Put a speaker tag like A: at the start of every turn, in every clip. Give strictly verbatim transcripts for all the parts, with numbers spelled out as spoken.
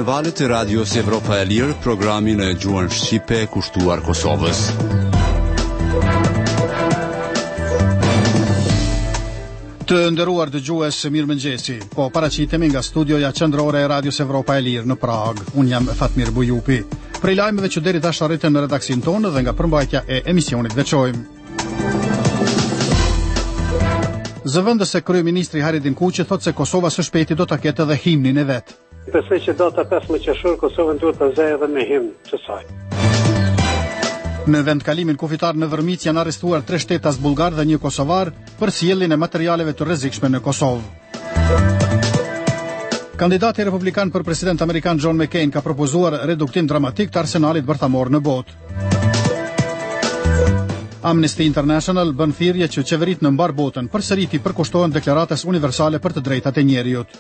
A: në valët e radios Evropa e Lirë, programin e gjuhën shqipe kushtuar Kosovës.
B: Të nderuar dëgjues, mirëmëngjesi. Po paraqitemi nga studioja qendrore e radios Evropa e Lirë në Prag. Unë jam Fatmir Bujupi. Prej lajmeve që deri tash arritën në redaksin tonë dhe nga përmbajtja e emisionit veçojmë. Zëvendëse kryeministri Haridin Kuqi thotë se Kosova së shpejti do ta ketë edhe himnin e vet.
C: Besoj që data pesëmbëdhjetë qershor Kosovën duhet ta zëjë edhe me himn të saj.
B: Në vendkalimin kufitar në Vërmic janë arrestuar tre shtetas bullgar dhe një kosovar për sjelljen e materialeve të rrezikshme në Kosovë. Kandidati republikan për president amerikan John McCain ka propozuar reduktim dramatik të arsenalit bërthamor në botë. Amnesty International bën thirrje që qeveritë në mbar botën përsëriti përkushtohen deklaratës universale për të drejtat e njerëzit.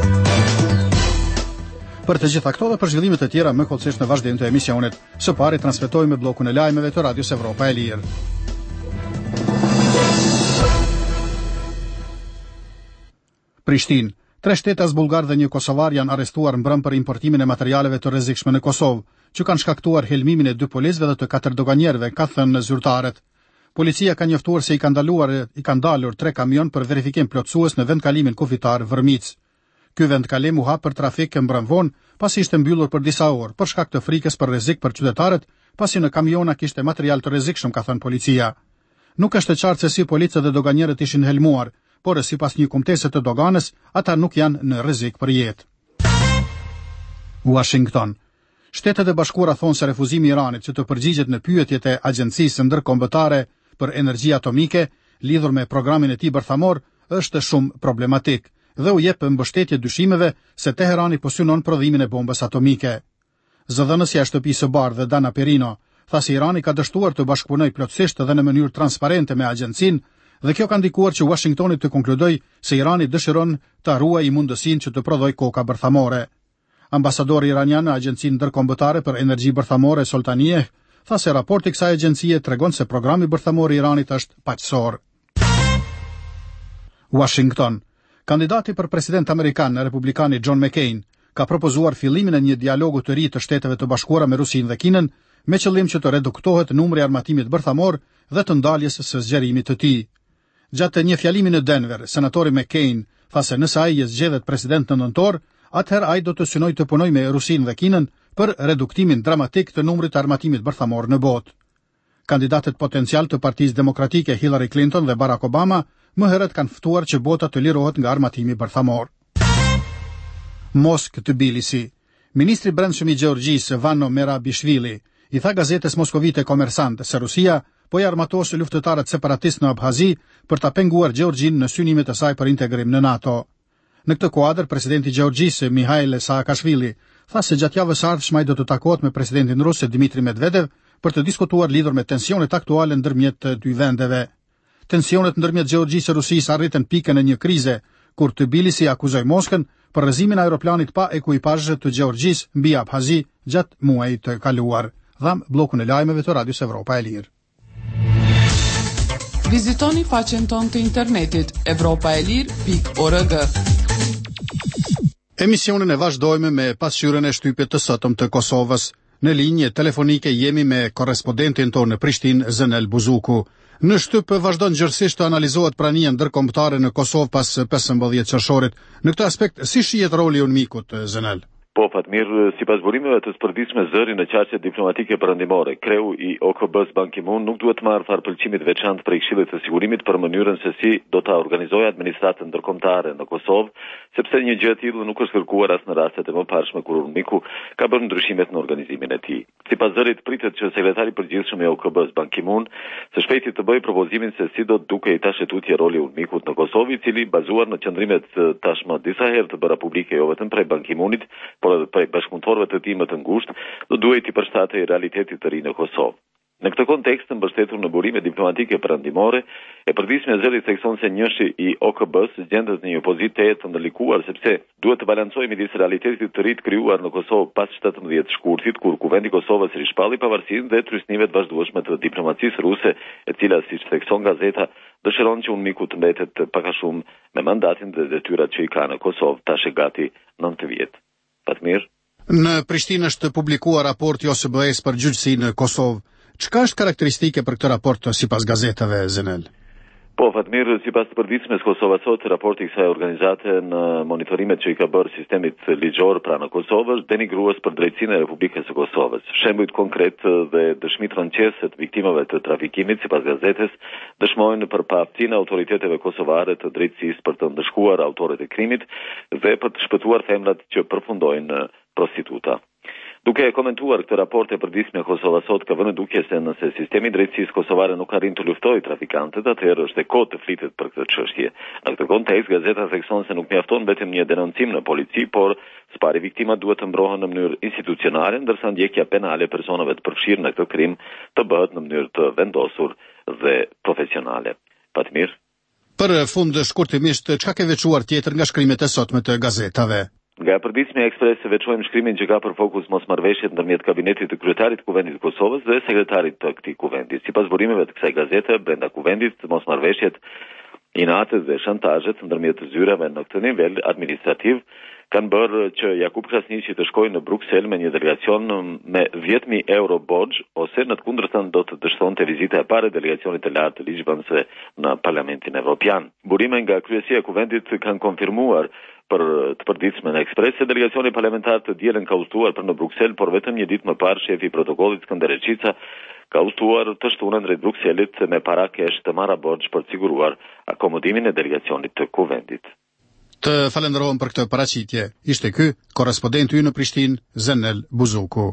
B: Për të gjitha këto dhe për zhvillimet e tjera më kollësisht në vazhdim të emisionit, së pari transmetojmë bllokun e lajmeve të Radios Evropa e Lirë. Prishtinë. Tre shtetas bullgar dhe një kosovar janë arrestuar mbrëm për importimin e materialeve të rrezikshme në Kosovë, që kanë shkaktuar helmimin e dy policëve dhe të katër doganierëve, ka thënë zyrtarët. Policia ka njoftuar se i kanë ndaluar i kanë dalur tre kamion për verifikim plotësues në vendkalimin kufitar Vërmic. Ky vendkalim u hap për trafik mbrëm vonë, pasi ishte mbyllur për disa orë për shkak të frikës për rrezik për qytetarët, pasi në kamiona kishte material të rrezikshëm, ka thënë policia. Nuk është e qartë se si policët dhe doganierët ishin helmuar, por sipas një kumtese të doganës, ata nuk janë në rrezik për jetë. Washington. Shtetet e Bashkuara thonë se refuzimi i Iranit që të përgjigjet në pyetjet e Agjencisë Ndërkombëtare për Energji Atomike lidhur me programin e tij bërthamor është shumë problematik dhe u jep mbështetje dyshimeve se Teherani po synon prodhimin e bombës atomike. Zëdhënësja e Shtëpisë së Bardhë Dana Perino tha se Irani ka dështuar të bashkëpunojë plotësisht dhe në mënyrë transparente me agjencinë dhe kjo ka ndikuar që Washingtoni të konkludoj se Irani dëshiron të ruajë mundësinë që të prodhoj koka bërthamore. Ambasadori iranian në Agjencinë Ndërkombëtare për Energji Bërthamore Soltanijeh tha se raporti i kësaj agjencie tregon se programi bërthamor i Iranit është paqësor. Washington. Kandidati për president amerikan, republikani John McCain, ka propozuar fillimin e një dialogu të ri të Shteteve të Bashkuara me Rusinë dhe Kinën me qëllim që të reduktohet numri i armatimit bërthamor dhe të ndaljes së zgjerimit të tij. Gjatë një fjalimi në Denver, senatori McCain tha se nëse ai zgjedhet president në nëntor, atëherë ai do të synojë të punojë me Rusinë dhe Kinën për reduktimin dramatik të numrit të armatimit bërthamor në botë. Kandidatët potencial të Partisë Demokratike Hillary Clinton dhe Barack Obama më herët kanë ftuar që bota të lirohet nga armatimi bërthamor. Moskë Tbilisi. Ministri i Brendshëm i Gjeorgjisë Vano Merabishvili i tha gazetës moskovite Komersant se Rusia po i armatos luftëtarët separatistë në Abhazi për ta penguar Gjeorgjinë në synimet e saj për integrim në NATO. Në këtë kuadër, presidenti i Gjeorgjisë Mikhail Saakashvili tha se gjatë javës së ardhshme ai do të takohet me presidentin rus Dmitri Medvedev për të diskutuar lidhur me tensionet aktuale ndërmjet të dy vendeve. Tensionet ndërmjet Gjeorgjisë e Rusisë arritën pikën e një krize, kur Tbilisi akuzoi Moskën për rrezimin e aeroplanit pa ekuipazh të Gjeorgjisë mbi Abhazi gjatë muajit të kaluar. Dham bllokun e lajmeve të Radios Evropa e Lirë.
D: Vizitoni faqen tonë të internetit evropaelir pikë org.
B: Emisionin e vazhdojmë me pasqyrën e shtypjet të sotëm të Kosovës. Në linjë telefonike jemi me korrespondentin tonë në Prishtinë, Zenel Buzuku. Në shtyp vazhdon gjërësisht të analizohet prania ndërkombëtare në Kosovë pas pesëmbëdhjetë qershorit. Në këtë aspekt, si shihet roli i UNMIK-ut, Zenel?
E: Po, Fatmir, sipas burimeve të spërditshme zëri në qarqe diplomatike perëndimore, kreu i O K B-s Ban Ki-moon nuk duhet të marrë farpëlqimit veçantë prej Këshillit të Sigurimit për mënyrën se si do ta organizojë administratën ndërkombëtare në Kosovë, sepse një gjë e tillë nuk është kërkuar as në rastet e mëparshme kur UNMIK-u ka bërë ndryshimet në organizimin e tij. Sipas zërit, pritet që sekretari i përgjithshëm i O K B-s Ban Ki-moon së shpejti të bëjë propozimin se si do të dukej tash tutje roli i UNMIK-ut në Kosovë, i cili bazuar në qëndrimet tashmë disa herë të bëra publike jo vetëm prej Ban Ki-moonit, por edhe prej bashkëpunëtorëve të tij më të ngushtë, do duhet të përshtatej realitetit të ri në Kosovë. Në këtë kontekst, mbështetur në burime diplomatike perëndimore, e përditshme e zërit thekson se njëshi i O K B-s gjendet në një pozitë të ndërlikuar sepse duhet të balancojë midis realitetit të ri të krijuar në Kosovë pas shtatëmbëdhjetë shkurtit, kur kuvendi i Kosovës rishpalli pavarësinë dhe tryshnimet vazhdueshme të diplomacisë ruse, e cila, siç thekson gazeta, dëshiron që UNMIK-u të mbetet pak a shumë me mandatin dhe detyrat që i ka në Kosovë tash e gati nëntë vjet. Fatmir?
B: Në Prishtinë është publikuar raporti O S B E-s për gjyqësinë në Kosovë. Çka është karakteristike për këtë raport sipas gazetave, Zenel?
E: Po, Fatmir, sipas të përditshmes Kosova Sot, raporti i kësaj organizate në monitorimet që i ka bërë sistemit ligjor pranë Kosovës, denigrues për drejtsinë e Republikës së Kosovës. Shembujt konkret dhe dëshmitë rënqese të viktimave të trafikimit, sipas gazetes, dëshmojnë për paaftësinë e autoriteteve kosovare të drejtësisë për të ndëshkuar autorët e krimit dhe për të shpëtuar femrat që përfundojnë prostituta. Duke e komentuar këtë raport e përditshme Kosova Sot ka vënë duke se nëse sistemi i drejtësisë kosovare nuk arrin të luftojë trafikantët, atëherë është e kohë të flitet për këtë çështje. Në këtë kontekst, gazeta thekson se nuk mjafton vetëm një denoncim në polici, por spari viktimat duhet të mbrohen në mënyrë institucionale, ndërsa ndjekja penale e personave të përfshirë në këtë krim të bëhet në mënyrë të vendosur dhe profesionale. Fatmir.
B: Për fund shkurtimisht, çka ke veçuar tjetër nga shkrimet e sotme të gazetave?
E: Nga përditshmja e Ekspres veçojmë shkrimin që ka për fokus mosmarrëveshjet ndërmjet kabinetit të kryetarit të Kuvendit të Kosovës dhe sekretarit të këtij kuvendi. Sipas burimeve të kësaj gazete, brenda kuvendit mosmarrëveshjet, inatet dhe shantazhet ndërmjet zyrave në këtë nivel administrativ kanë bërë që Jakub Krasniqi të shkojë në Bruksel me një delegacion me dhjetë mijë euro borxh, ose në të kundërtën do të dështonte vizita e parë e delegacionit të lartë të ligjvënësve në Parlamentin Evropian. Burime nga kryesia e kuvendit kanë konfirmuar për të përditshme në Ekspres se delegacioni parlamentar të dielën ka udhëtuar për në Bruksel, por vetëm një ditë më parë shefi i protokollit Skënder Reçica ka udhëtuar të shtunën drejt Brukselit me para kesh të marra borxh për të siguruar akomodimin e delegacionit të kuvendit.
B: Të falenderojmë për këtë paraqitje. Ishte ky korrespondenti ynë në Prishtinë, Zenel Buzuku.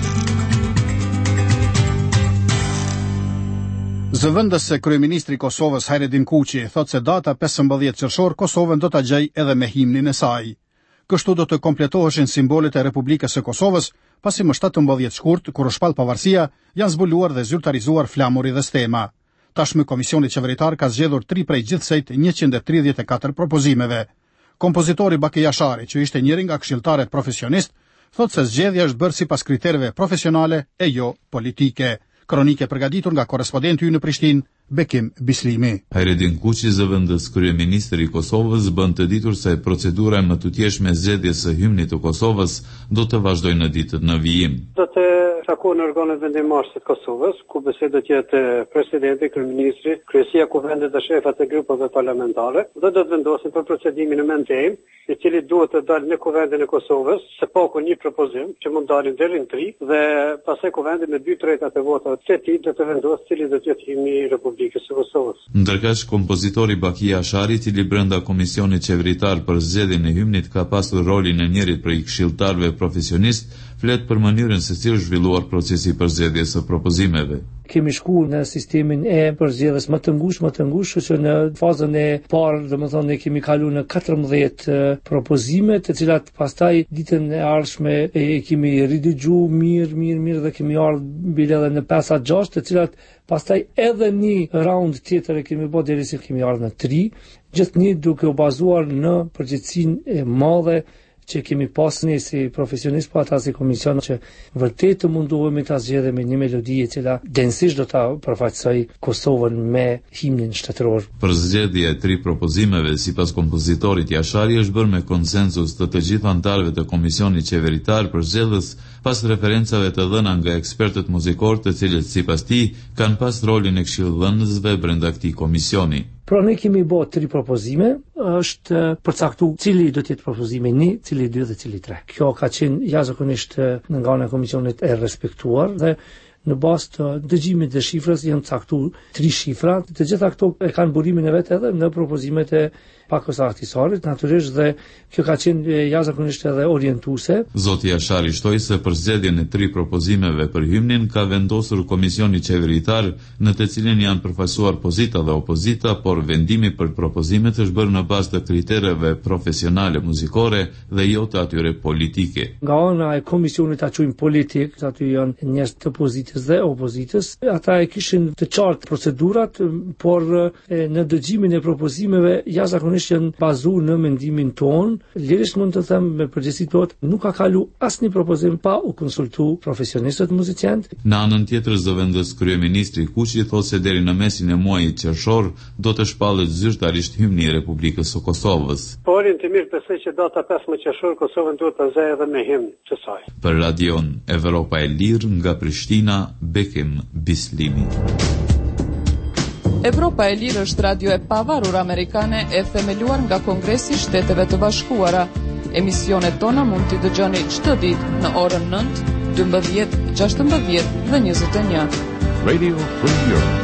B: Zëvendës se kryeministri i Kosovës Hajredin Kuqi thotë se data pesëmbëdhjetë qershor Kosovën do ta gjejë edhe me himnin e saj. Kështu do të kompletoheshin simbolet e Republikës së Kosovës, pasi më shtatëmbëdhjetë shkurt, kur u shpall pavarësia, janë zbuluar dhe zyrtarizuar flamuri dhe stema. Tashmë komisioni qeveritar ka zgjedhur tri prej gjithsejt njëqind e tridhjetë e katër propozimeve. Kompozitori Baki Jashari, që ishte njëri nga këshilltarët profesionist, thotë se zgjedhja është bërë sipas kritereve profesionale e jo politike. Kronike përgatitur nga korrespondenti ynë në Prishtinë, Bekim Bislimi.
F: Hajredin Kuqi, zëvendës kryeministri i Kosovës, bën të ditur se procedura më tutjetshme e zgjedhjes së hymnit të Kosovës do të vazhdojë në ditët në vijim.
C: Do të takohen në organet vendimmarrëse të Kosovës, ku bisedë do të jetë presidenti, kryeministri, kryesia e kuvendit dhe shefat e grupeve parlamentare, dhe do të vendosin për procedimin e mendim, i cili duhet të dalë në kuvendin e Kosovës, së paku një propozim që mund dalin deri në tri, dhe pastaj kuvendi me dy tretat e votave të tij do të vendosë cili do të jetë himni i Republikës së Kosovës.
F: Ndërkaq, kompozitori Baki Jashari, i cili brenda komisionit qeveritar për zgjedhjen e hymnit ka pasur rolin e njërit prej këshilltarëve profesionist, flet për mënyrën se si është zhvilluar procesi i përzgjedhjes së propozimeve.
G: Kemi shkuar në sistemin e përzgjedhjes më të ngushtë, më të ngushtë, që në fazën e parë, domethënë ne kemi kaluar në katërmbëdhjetë propozime, të cilat pastaj ditën e ardhshme e kemi ridëgjuar mirë, mirë, mirë dhe kemi ardhur bile edhe në pesë gjashtë, të cilat pastaj edhe një raund tjetër e kemi bërë derisa kemi ardhur në tri, gjithnjë duke u bazuar në përgjegjësinë e madhe që kemi pasur ne si profesionistë, po ata si komision, që vërtet të munduhemi ta zgjedhim një melodi e cila densisht do ta përfaqësoj Kosovën me himnin shtetëror.
F: Për zgjedhje e tri propozimeve, sipas kompozitorit Jashari, është bërë me konsensus të të gjithë anëtarëve të komisionit qeveritar për zgjedhës, pas referencave të dhëna nga ekspertët muzikor, të cilët sipas tij kanë pas rolin e këshilldhënësve brenda këtij komisioni.
G: Pra ne kemi bërë tri propozime, është përcaktuar cili do të jetë propozimi një, cili dy dhe cili tre. Kjo ka qenë jashtëzakonisht nga ana e komisionit e respektuar dhe në bazë të dëgjimit të shifrës janë caktuar tri shifra. Të gjitha këto e kanë burimin e vet edhe në propozimet e pakosaktisarit, natyrisht, dhe kjo ka qenë jashtëzakonisht edhe orientuese.
F: Zoti Jashari shtoi se për zgjedhjen e tri propozimeve për hymnin ka vendosur komisioni qeveritar, në të cilin janë përfaqësuar pozita dhe opozita, por vendimi për propozimet është bërë në bazë të kritereve profesionale muzikore dhe jo të atyre politike.
G: Nga ana e komisionit ta quajmë politik, aty janë njerëz të pozitës dhe opozitës. Ata e kishin të qartë procedurat, por e, në dëgjimin e propozimeve jashtëzakonisht zakonisht janë bazuar në mendimin ton. Lirisht mund të them me përgjegjësi plot, nuk ka kalu asnjë propozim pa u konsultu profesionistët muziciantë.
F: Në anën tjetër, zëvendës kryeministri Kuqi thotë se deri në mesin e muajit qershor do të shpallet zyrtarisht himni i Republikës së Kosovës.
C: Po orientimisht besoj që data pesëmbëdhjetë qershor Kosovën duhet ta zëjë edhe me himn të saj.
F: Për Radion Evropa e Lirë nga Prishtina, Bekim Bislimi.
D: Evropa e Lirë është radio e pavarur amerikane e themeluar nga Kongresi i Shteteve të Bashkuara. Emisionet tona mund t'i dëgjoni çdo ditë në orën nëntë, dymbëdhjetë, gjashtëmbëdhjetë dhe njëzet e një.
A: Radio Free Europe.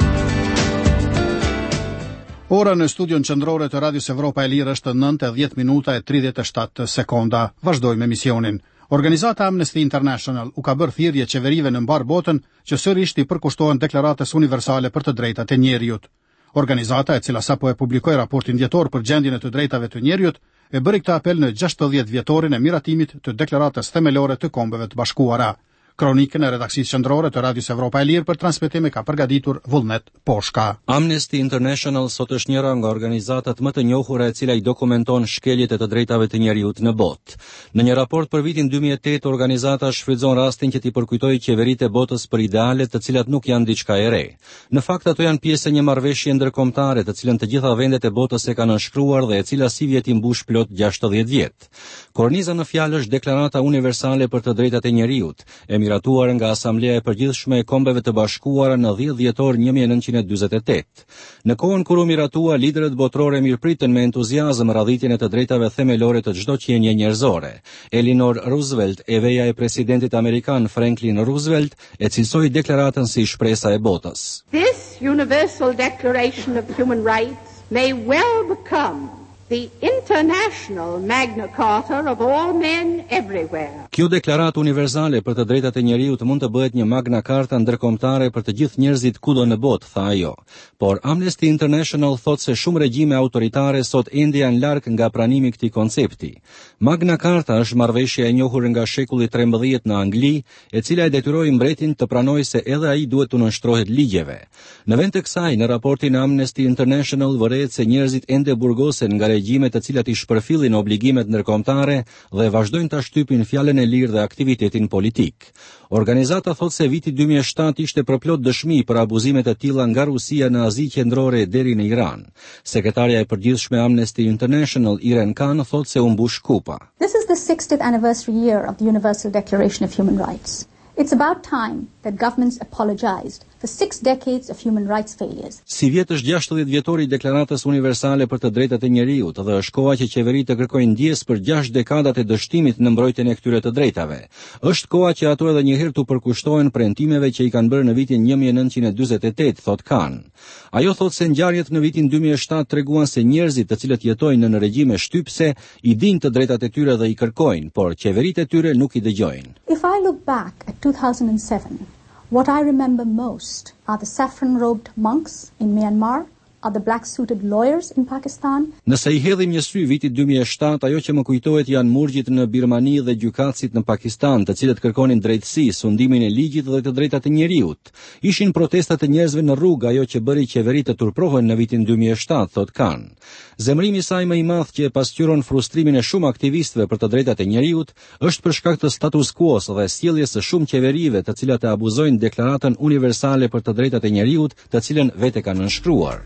B: Ora në studion qendrore të Radios Evropa e Lirë është nëntë e dhjetë minuta e tridhjetë e shtatë sekonda. Vazhdojmë emisionin. Organizata Amnesty International u ka bërë thirrje qeverive në mbar botën që sërish i përkushtohen deklaratës universale për të drejtat e njeriut. Organizata, e cila sapo e publikoi raportin dhjetor për gjendjen e të drejtave të njeriut, e bëri këtë apel në gjashtëdhjetë vjetorin e miratimit të deklaratës themelore të Kombeve të Bashkuara. Kronikën e redaksisë qendrore të Radios Evropa e Lirë për transmetim e ka përgatitur Vullnet Poshka.
H: Amnesty International sot është njëra nga organizatat më të njohura e cila i dokumenton shkeljet e të drejtave të njeriut në botë. Në një raport për vitin dy mijë e tetë, organizata shfrytëzon rastin që t'i përkujtojë qeveritë e botës për ideale të cilat nuk janë diçka e re. Në fakt ato janë pjesë e një marrëveshje ndërkombëtare të cilën të gjitha vendet e botës e kanë nënshkruar dhe e cila si vjet i mbush plot gjashtëdhjetë vjet. Korniza në fjalë është Deklarata Universale për të drejtat e njeriut, miratuar nga Asamblea e Përgjithshme e Kombeve të Bashkuara në dhjetë dhjetor një mijë e nëntëqind e dyzet e tetë. Në kohën kur u miratua, liderët botrore mirëpritën me entuziazëm radhitjen e të drejtave themelore të çdo qenie njerëzore. Eleanor Roosevelt, eveja e presidentit amerikan Franklin Roosevelt, e cilësoi deklaratën si shpresa e botës.
I: This Universal Declaration of Human Rights may well become the international Magna Carta of all men everywhere.
H: Kjo deklaratë universale për të drejtat e njeriut mund të bëhet një Magna Carta ndërkombëtare për të gjithë njerëzit kudo në botë, tha ajo. Por Amnesty International thotë se shumë regjime autoritare sot ende janë larg nga pranimi i këtij koncepti. Magna Carta është marrëveshja e njohur nga shekulli trembëdhjetë në Angli, e cila e detyroi mbretin të pranojë se edhe ai duhet të nënshtrohet ligjeve. Në vend të kësaj, në raportin e Amnesty International vërehet se njerëzit ende burgosen nga regjime të cilat i shpërfillin obligimet ndërkombëtare dhe vazhdojnë ta shtypin fjalën e lirë dhe aktivitetin politik. Organizata thotë se viti dy mijë e shtatë ishte përplot dëshmi për abuzimet e tilla nga Rusia në Azi Qendrore deri në Iran. Sekretarja e përgjithshme e Amnesty International, Irene Khan, thotë se u mbush kupa.
J: This is the sixtieth anniversary year of the Universal Declaration of Human Rights. It's about time that governments apologized for six decades of human rights failures.
H: Si vjet është gjashtëdhjetë vjetori i Deklaratës Universale për të drejtat e njeriut dhe është koha që qeveritë të kërkojnë ndjes për gjashtë dekadat e dështimit në mbrojtjen e këtyre të drejtave. Është koha që ato edhe një herë të përkushtohen premtimeve që i kanë bërë në vitin një mijë e nëntëqind e dyzet e tetë, thot Khan. Ajo thotë se ngjarjet në vitin dy mijë e shtatë treguan se njerëzit të cilët jetojnë në regjime shtypse i dinë të drejtat e tyre dhe i kërkojnë, por qeveritë e tyre nuk i dëgjojnë.
J: If I look back at two thousand seven, what I remember most are the saffron-robed monks in Myanmar, are the black-suited lawyers in Pakistan.
H: Nëse i hedhim një sy vitit dy mijë e shtatë, ajo që më kujtohet janë murgjit në Birmani dhe gjykatësit në Pakistan, të cilët kërkonin drejtësi, sundimin e ligjit dhe të drejtat e njeriut. Ishin protestat e njerëzve në rrugë, ajo që bëri qeveritë të turprohen në vitin dy mijë e shtatë, thot Khan. Zemrimi i saj më i madh që pasqyron frustrimin e shumë aktivistëve për të drejtat e njeriut është për shkak të status quo-s dhe sjelljes së shumë qeverive të cilat e abuzojnë Deklaratën Universale për të drejtat e njeriut, të cilën vetë kanë nënshkruar.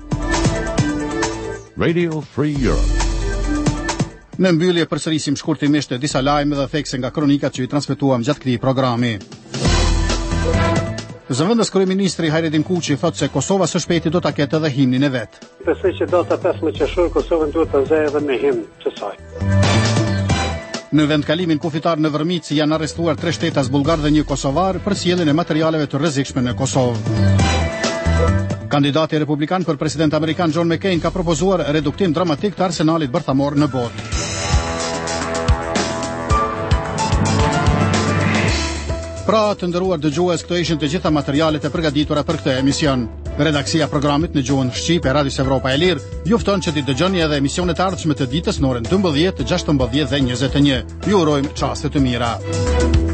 A: Radio Free Europe.
B: Në mbyllje përsërisim shkurtimisht disa lajme dhe thekse nga kronikat që i transmetuam gjatë këtij programi. Zëvendës kryeministri Hajredin Kuqi thotë se Kosova së shpejti do ta ketë edhe himnin e vet.
C: Besoj që data pesëmbëdhjetë qershor Kosovën duhet ta zëjë edhe me himn të saj.
B: Në vendkalimin kufitar në Vërmic janë arrestuar tre shtetas bullgar dhe një kosovar për sjelljen e materialeve të rrezikshme në Kosovë. Kandidati republikan për president amerikan John McCain ka propozuar reduktim dramatik të arsenalit bërthamor në botë. Pra, të nderuar dëgjues, këto ishin të gjitha materialet e përgatitura për këtë emision. Redaksia programit në gjuhën shqipe e Radios Evropa e Lirë ju fton që t'i dëgjoni edhe emisionet e ardhshme të ditës në orën dymbëdhjetë, gjashtëmbëdhjetë dhe njëzet e një. Ju urojmë çaste të mira.